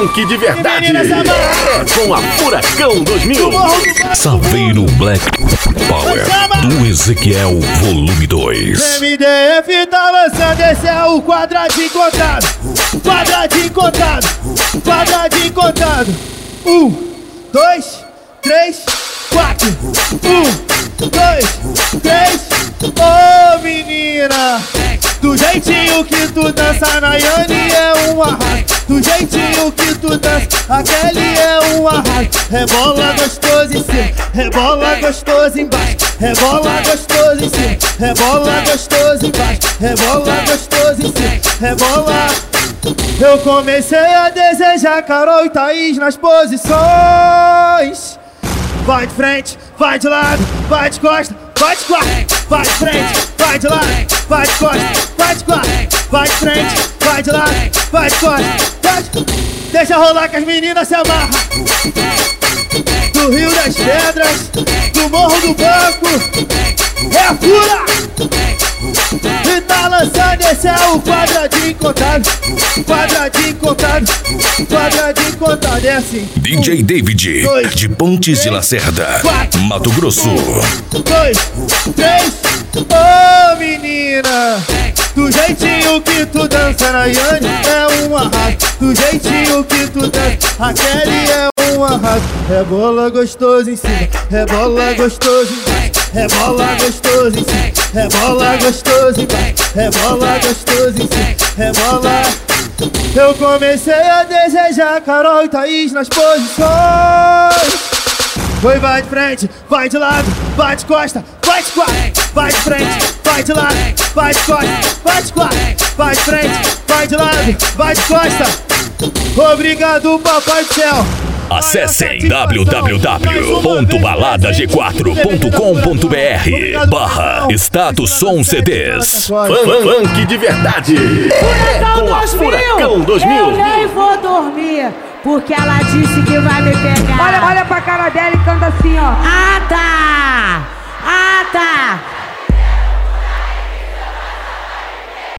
funk de verdade. É com a Furacão 2000. Saveiro Black Power do Ezequiel Volume 2. MDF tá lançando, esse é o quadradinho contado. Quadradinho contado. Quadradinho contado. 1, 2, 3, 4. 1, 2, 3. Ô menina, do jeitinho que tu dança, Nayane é um arraso. Do jeitinho que tu dança, a Kelly é um arraso. Rebola gostoso em cima, rebola gostoso embaixo. Rebola gostoso em cima, rebola gostoso embaixo. Rebola gostoso em cima, rebola. Eu comecei a desejar Carol e Thaís nas posições. Vai de frente, vai de lado, vai de costa, vai de quatro. Vai de frente, vai de lado, vai de costa, vai de quatro. Vai de frente, vai de lado, vai de costa, vai de... Deixa rolar que as meninas se amarram. Do Rio das Pedras, do Morro do Banco, é a Fura! E tá lançando, esse é o quadradinho contado. Quadradinho contado, quadradinho contado, é assim. DJ David, de Pontes de Lacerda, 4, Mato Grosso. 1, 2, 3. Ô menina, do jeitinho que tu dança, Nayane é um arraso. Do jeitinho que tu dança, a Kelly é um arraso. Rebola gostoso em cima, rebola gostoso embaixo. Rebola gostoso em cima, rebola gostoso embaixo. Rebola gostoso em cima, rebola. Eu comecei a desejar Carol e Thaís nas posições. Foi, vai de frente, vai de lado, vai de costa, vai de quatro. Vai de frente, vai de lado, vai de costa, vai de quatro. Vai de frente, vai de lado, vai de costa. Obrigado, papai do céu. Acessem www.baladaG4.com.br/Status Som CDs. Funk de verdade. É com a Furacão 2000. Eu nem vou dormir, porque ela disse que vai me pegar. Olha pra cara dela e canta assim, ó. Ah, tá! Ah, tá!